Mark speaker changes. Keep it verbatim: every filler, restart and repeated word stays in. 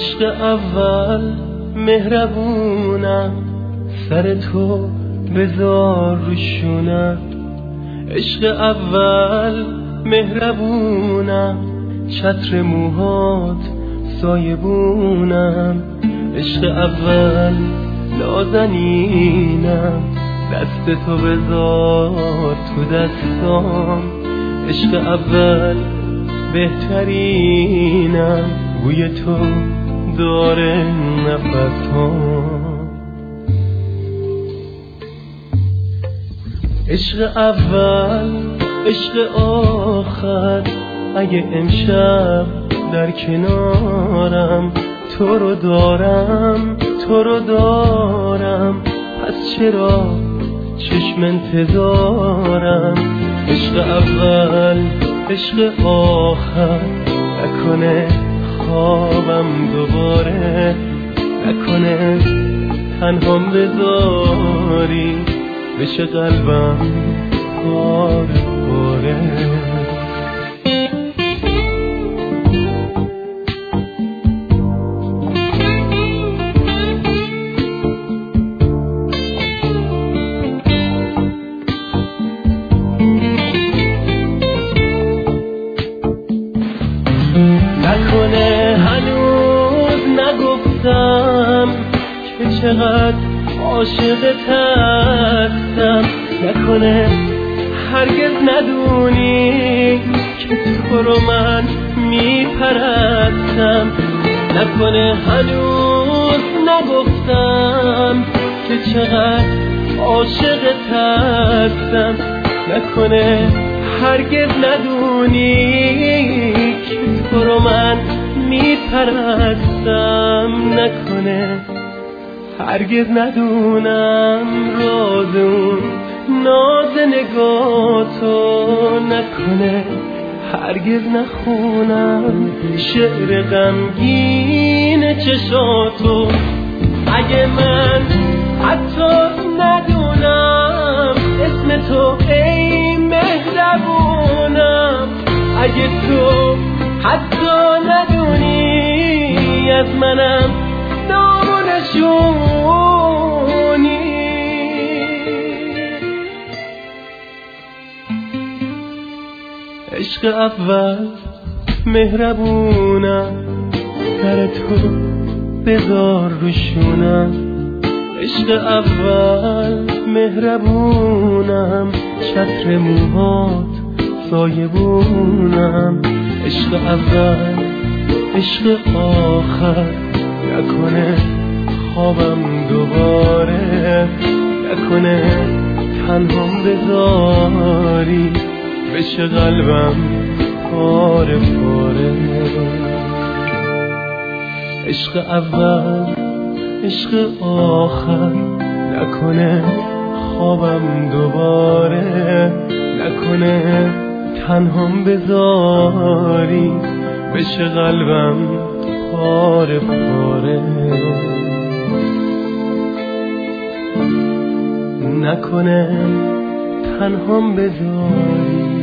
Speaker 1: عشق اول مهربونم، سر تو بذار روشونم. عشق اول مهربونم، چتر موهات سایبونم. عشق اول نازنینم، دست تو بذار تو دستام. عشق اول بهترینم، بوی تو داره نفسام. عشق اول عشق آخر، اگه امشب در کنارم تو رو دارم تو رو دارم، پس چرا چشم انتظارم؟ عشق اول عشق آخر، نکنه خوابم دوباره، نکنه تنهام بذاری بشه قلبم پاره پاره. نکنه هنوز نگفتم که چقدر عاشقت هستم، نکنه هرگز ندونی که تو رو من میپرستم، نکنه هنوز نگفتم که چقدر عاشقت هستم، نکنه هرگز ندونی که تو رو من میپرستم، نکنه هرگز ندونم راز اون ناز نگاتو، نکنه هرگز نخونم شعر غمگین چشاتو. اگه من حتی ندونم اسم تو ای مهربونم، اگه تو حتی ندونی از منم نام و نشونی. عشق اول مهربونم، سر تو بذار روشونم. عشق اول مهربونم، چتر موهات سایبونم. عشق اول عشق آخر، نکنه خوابم دوباره، نکنه تنهام بذاری بشه قلبم پاره پاره. عشق اول عشق آخر، نکنه خوابم دوباره، نکنه تنهام بذاری بشه قلبم پاره پاره. نکنه تنهام بذاری